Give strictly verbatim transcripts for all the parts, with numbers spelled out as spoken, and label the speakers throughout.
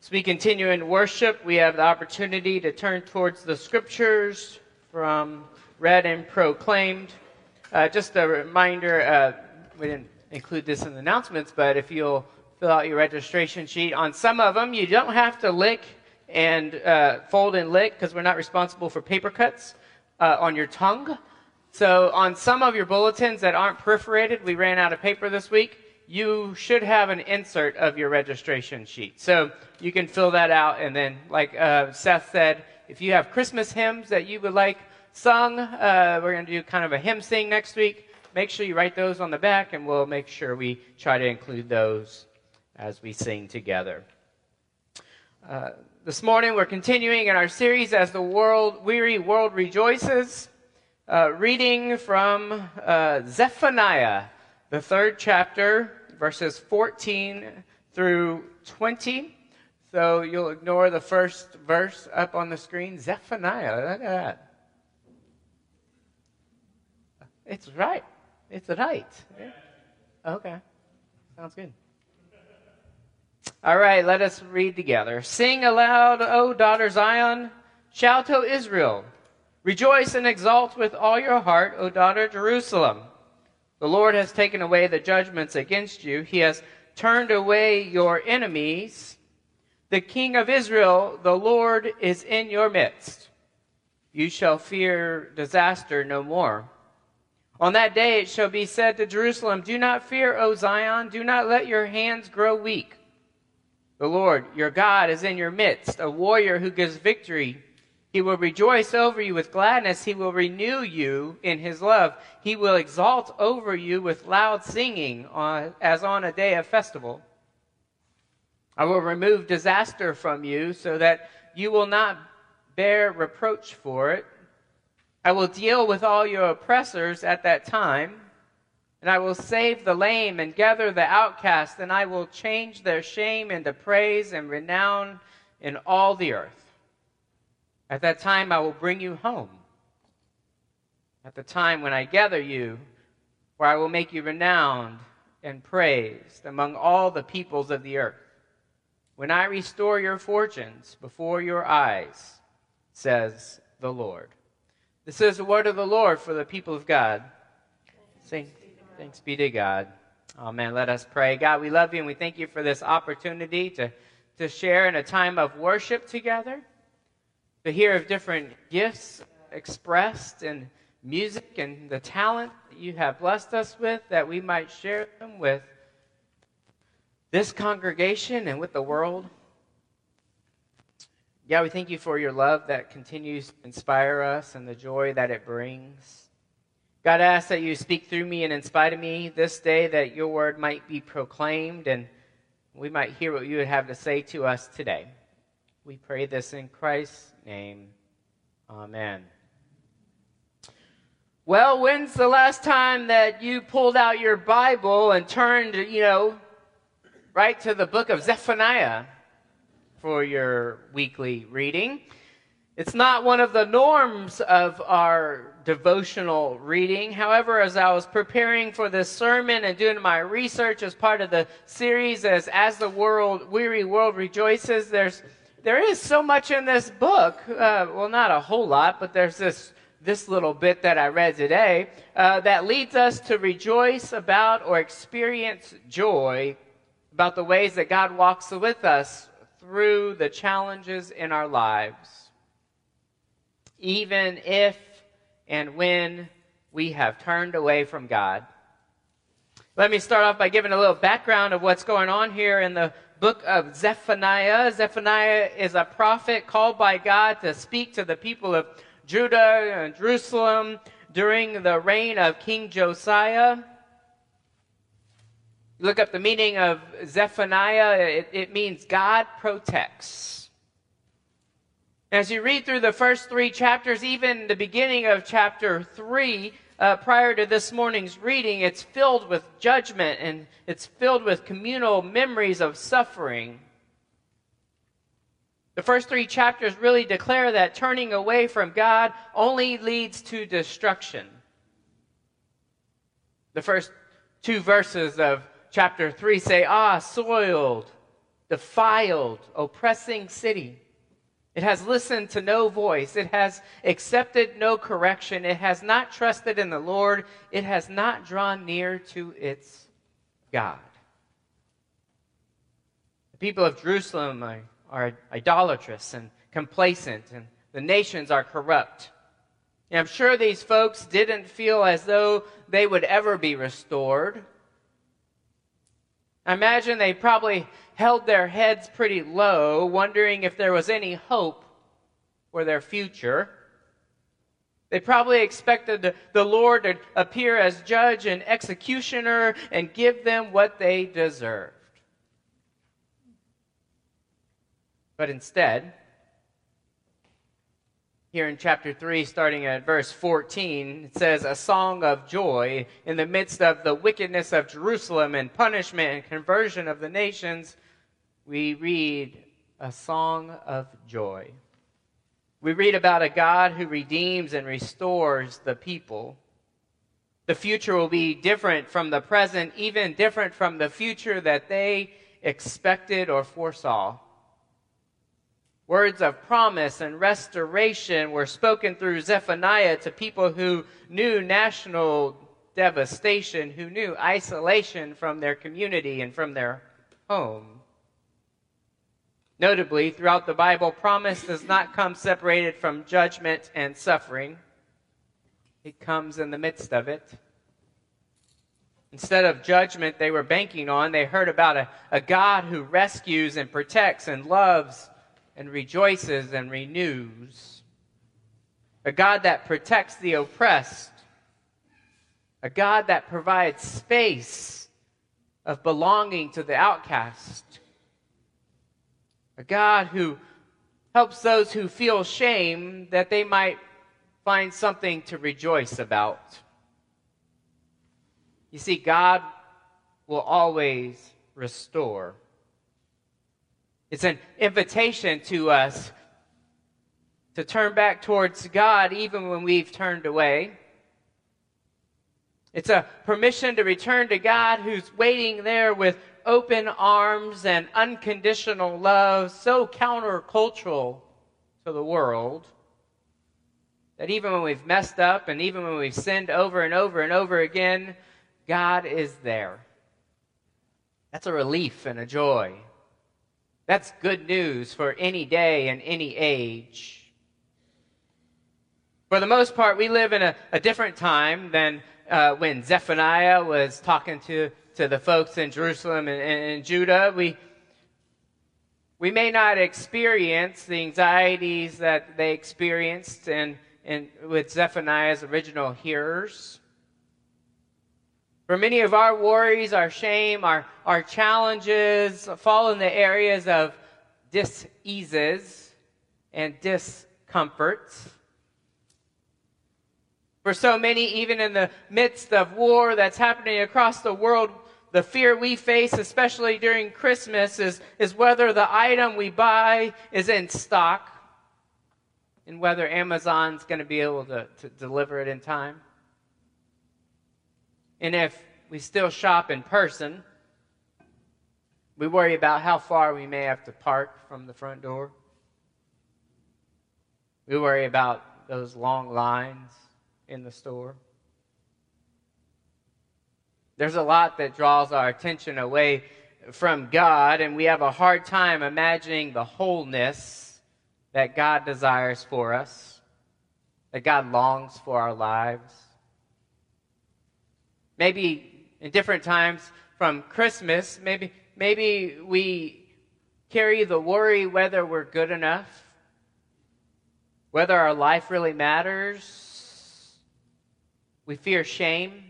Speaker 1: As we continue in worship, we have the opportunity to turn towards the scriptures from read and proclaimed. Uh, just a reminder, uh, we didn't include this in the announcements, but if you'll fill out your registration sheet, on some of them you don't have to lick and uh, fold and lick because we're not responsible for paper cuts uh, on your tongue. So on some of your bulletins that aren't perforated, we ran out of paper this week, you should have an insert of your registration sheet. So you can fill that out, and then, like uh, Seth said, if you have Christmas hymns that you would like sung, uh, we're going to do kind of a hymn sing next week. Make sure you write those on the back, and we'll make sure we try to include those as we sing together. Uh, this morning, we're continuing in our series, As the World Weary World Rejoices, uh, reading from uh, Zephaniah, the third chapter, verses fourteen through twenty. So you'll ignore the first verse up on the screen. Zephaniah, look at that. It's right. It's right. Yeah. Okay. Sounds good. All right, let us read together. Sing aloud, O daughter Zion. Shout, O Israel. Rejoice and exult with all your heart, O daughter Jerusalem. The Lord has taken away the judgments against you. He has turned away your enemies. The King of Israel, the Lord, is in your midst. You shall fear disaster no more. On that day it shall be said to Jerusalem, do not fear, O Zion. Do not let your hands grow weak. The Lord, your God, is in your midst, a warrior who gives victory. He will rejoice over you with gladness. He will renew you in his love. He will exalt over you with loud singing on, as on a day of festival. I will remove disaster from you so that you will not bear reproach for it. I will deal with all your oppressors at that time, and I will save the lame and gather the outcast, and I will change their shame into praise and renown in all the earth. At that time I will bring you home. At the time when I gather you, where I will make you renowned and praised among all the peoples of the earth. When I restore your fortunes before your eyes, says the Lord. This is the word of the Lord for the people of God. Sing, thanks be to God. Amen. Let us pray. God, we love you and we thank you for this opportunity to, to share in a time of worship together. To hear of different gifts expressed in music and the talent that you have blessed us with, that we might share them with this congregation and with the world. Yeah, we thank you for your love that continues to inspire us and the joy that it brings. God, I ask that you speak through me and in spite of me this day, that your word might be proclaimed and we might hear what you would have to say to us today. We pray this in Christ's name. Amen. Well, when's the last time that you pulled out your Bible and turned, you know, right to the book of Zephaniah for your weekly reading? It's not one of the norms of our devotional reading. However, as I was preparing for this sermon and doing my research as part of the series as As the World Weary World Rejoices, there's There is so much in this book, uh, well, not a whole lot, but there's this this little bit that I read today uh, that leads us to rejoice about or experience joy about the ways that God walks with us through the challenges in our lives, even if and when we have turned away from God. Let me start off by giving a little background of what's going on here in the book of Zephaniah. Zephaniah is a prophet called by God to speak to the people of Judah and Jerusalem during the reign of King Josiah. Look up the meaning of Zephaniah. It, it means God protects. As you read through the first three chapters, even the beginning of chapter three, Uh, prior to this morning's reading, it's filled with judgment and it's filled with communal memories of suffering. The first three chapters really declare that turning away from God only leads to destruction. The first two verses of chapter three say, ah, soiled, defiled, oppressing city. It has listened to no voice. It has accepted no correction. It has not trusted in the Lord. It has not drawn near to its God. The people of Jerusalem are, are idolatrous and complacent, and the nations are corrupt. And I'm sure these folks didn't feel as though they would ever be restored. I imagine they probably held their heads pretty low, wondering if there was any hope for their future. They probably expected the Lord to appear as judge and executioner and give them what they deserved. But instead, here in chapter three, starting at verse fourteen, it says, a song of joy in the midst of the wickedness of Jerusalem and punishment and conversion of the nations. We read a song of joy. We read about a God who redeems and restores the people. The future will be different from the present, even different from the future that they expected or foresaw. Words of promise and restoration were spoken through Zephaniah to people who knew national devastation, who knew isolation from their community and from their home. Notably, throughout the Bible, promise does not come separated from judgment and suffering. It comes in the midst of it. Instead of judgment they were banking on, they heard about a, a God who rescues and protects and loves and rejoices and renews. A God that protects the oppressed. A God that provides space of belonging to the outcast. A God who helps those who feel shame that they might find something to rejoice about. You see, God will always restore. It's an invitation to us to turn back towards God even when we've turned away. It's a permission to return to God who's waiting there with open arms and unconditional love, so countercultural to the world that even when we've messed up and even when we've sinned over and over and over again, God is there. That's a relief and a joy. That's good news for any day and any age. For the most part, we live in a, a different time than uh, when Zephaniah was talking to, to the folks in Jerusalem and, and, and Judah. We, we may not experience the anxieties that they experienced in, in, with Zephaniah's original hearers. For many of our worries, our shame, our, our challenges fall in the areas of dis-eases and discomforts. For so many, even in the midst of war that's happening across the world, the fear we face, especially during Christmas, is, is whether the item we buy is in stock and whether Amazon's going to be able to, to deliver it in time. And if we still shop in person, we worry about how far we may have to park from the front door. We worry about those long lines in the store. There's a lot that draws our attention away from God, and we have a hard time imagining the wholeness that God desires for us, that God longs for our lives. Maybe in different times from Christmas, maybe maybe we carry the worry whether we're good enough, whether our life really matters. We fear shame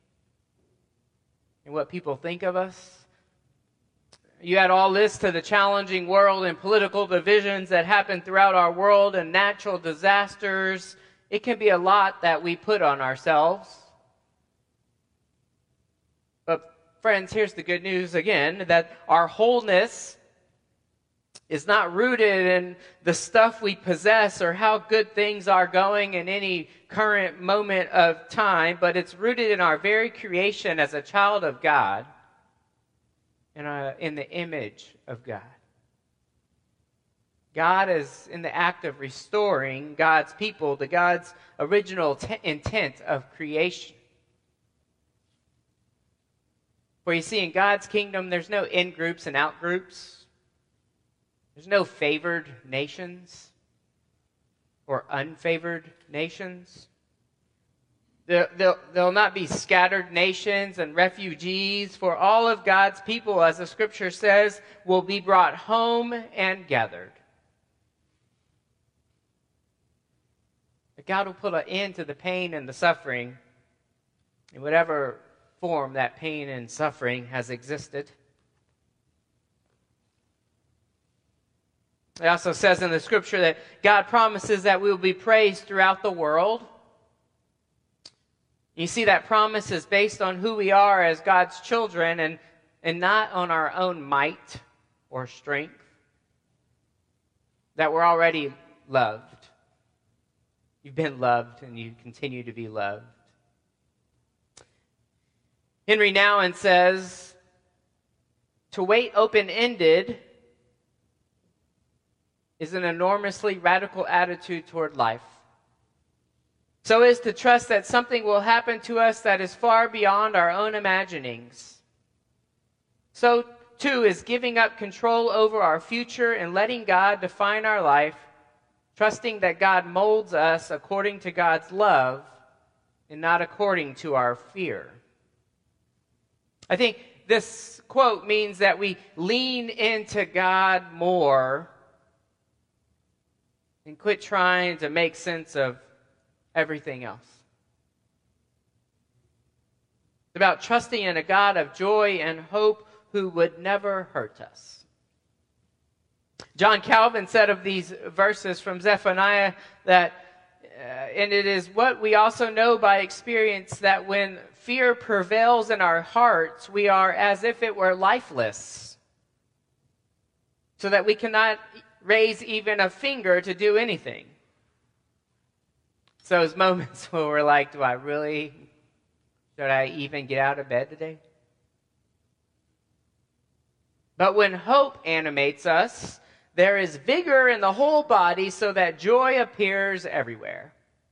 Speaker 1: and what people think of us. You add all this to the challenging world and political divisions that happen throughout our world and natural disasters. It can be a lot that we put on ourselves. But friends, here's the good news again, that our wholeness is not rooted in the stuff we possess or how good things are going in any current moment of time, but it's rooted in our very creation as a child of God and uh, in the image of God. God is in the act of restoring God's people to God's original t- intent of creation. For you see, in God's kingdom, there's no in-groups and out-groups. There's no favored nations or unfavored nations. There, there'll, there'll not be scattered nations and refugees, for all of God's people, as the Scripture says, will be brought home and gathered. But God will put an end to the pain and the suffering in whatever form that pain and suffering has existed. It also says in the Scripture that God promises that we will be praised throughout the world. You see, that promise is based on who we are as God's children and, and not on our own might or strength. That we're already loved. You've been loved and you continue to be loved. Henry Nouwen says, to wait open-ended is an enormously radical attitude toward life. So is to trust that something will happen to us that is far beyond our own imaginings. So, too, is giving up control over our future and letting God define our life, trusting that God molds us according to God's love and not according to our fear. I think this quote means that we lean into God more and quit trying to make sense of everything else. It's about trusting in a God of joy and hope who would never hurt us. John Calvin said of these verses from Zephaniah that, uh, and it is what we also know by experience, that when fear prevails in our hearts, we are as if it were lifeless, so that we cannot raise even a finger to do anything. So those moments where we're like, do I really, should I even get out of bed today? But when hope animates us, there is vigor in the whole body so that joy appears everywhere.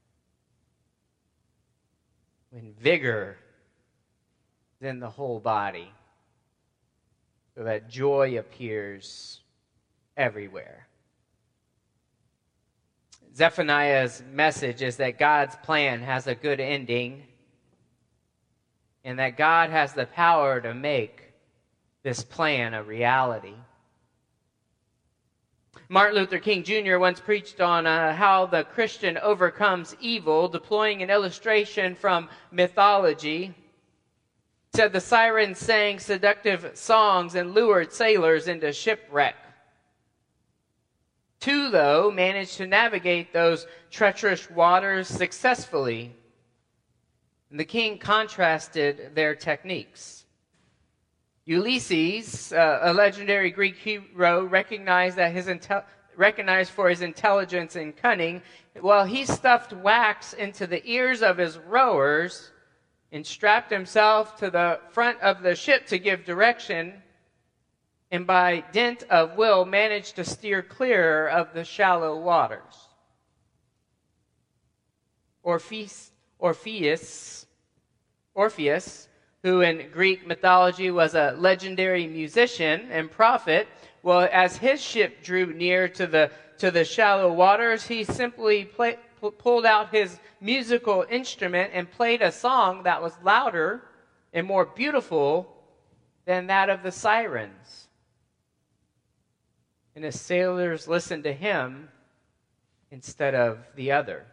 Speaker 1: When vigor is in the whole body so that joy appears everywhere. Zephaniah's message is that God's plan has a good ending and that God has the power to make this plan a reality. Martin Luther King Junior once preached on uh, how the Christian overcomes evil, deploying an illustration from mythology. He said the sirens sang seductive songs and lured sailors into shipwreck. Two, though, managed to navigate those treacherous waters successfully. And the king contrasted their techniques. Ulysses, uh, a legendary Greek hero, recognized that his intel- recognized for his intelligence and cunning, while he stuffed wax into the ears of his rowers and strapped himself to the front of the ship to give direction, and by dint of will managed to steer clear of the shallow waters. Orpheus, Orpheus, Orpheus, who in Greek mythology was a legendary musician and prophet, well, as his ship drew near to the to the shallow waters, he simply play, pulled out his musical instrument and played a song that was louder and more beautiful than that of the sirens. And his sailors listened to him instead of the other.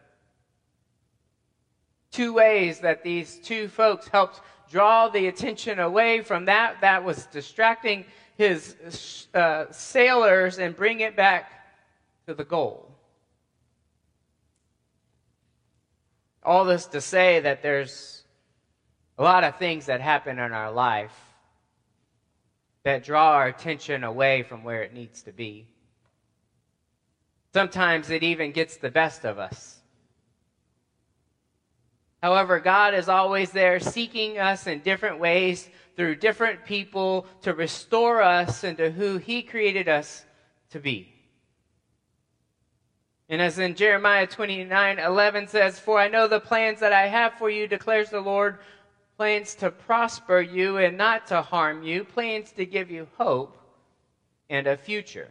Speaker 1: Two ways that these two folks helped draw the attention away from that that was distracting his uh, sailors and bring it back to the goal. All this to say that there's a lot of things that happen in our life that draw our attention away from where it needs to be. Sometimes it even gets the best of us. However, God is always there seeking us in different ways through different people to restore us into who He created us to be. And as in Jeremiah twenty-nine eleven says, "For I know the plans that I have for you, declares the Lord, plans to prosper you and not to harm you, plans to give you hope and a future."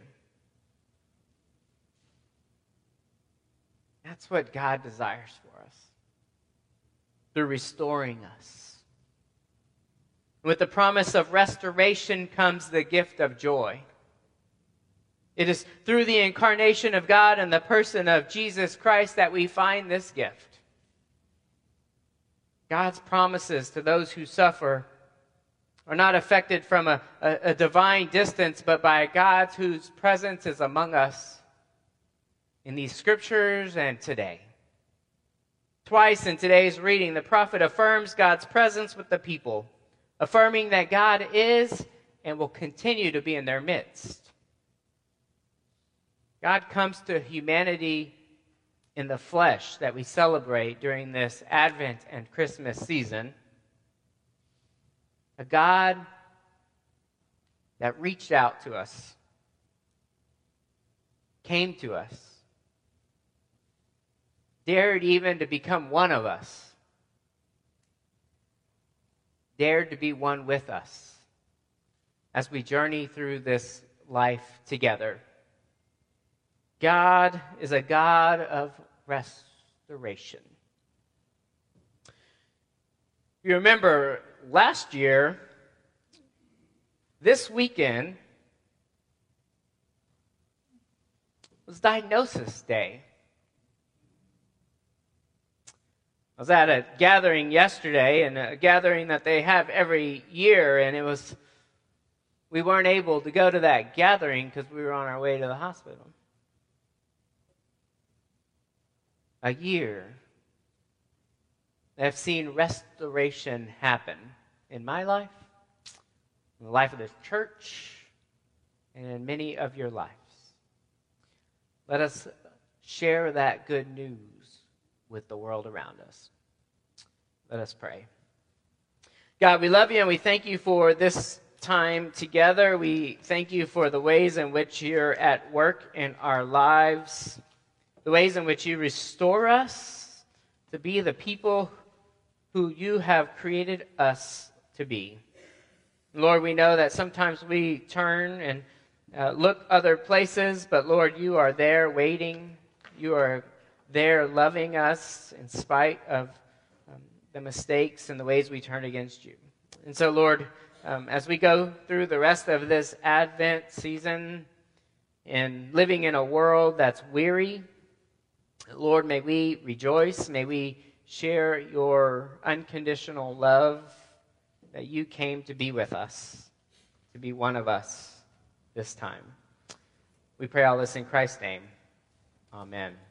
Speaker 1: That's what God desires for us, through restoring us. With the promise of restoration comes the gift of joy. It is through the incarnation of God and the person of Jesus Christ that we find this gift. God's promises to those who suffer are not affected from a, a, a divine distance, but by God whose presence is among us in these scriptures and today. Twice in today's reading, the prophet affirms God's presence with the people, affirming that God is and will continue to be in their midst. God comes to humanity in the flesh that we celebrate during this Advent and Christmas season. A God that reached out to us, came to us, dared even to become one of us, dared to be one with us as we journey through this life together. God is a God of restoration. You remember last year, this weekend was Diagnosis Day. I was at a gathering yesterday, and a gathering that they have every year, and it was, we weren't able to go to that gathering because we were on our way to the hospital. A year that I've seen restoration happen in my life, in the life of the church, and in many of your lives. Let us share that good news with the world around us. Let us pray. God, we love you and we thank you for this time together. We thank you for the ways in which you're at work in our lives, the ways in which you restore us to be the people who you have created us to be. Lord, we know that sometimes we turn and uh, look other places, but Lord, you are there waiting. You are there loving us in spite of um, the mistakes and the ways we turn against you. And so, Lord, um, as we go through the rest of this Advent season and living in a world that's weary, Lord, may we rejoice, may we share your unconditional love that you came to be with us, to be one of us this time. We pray all this in Christ's name. Amen.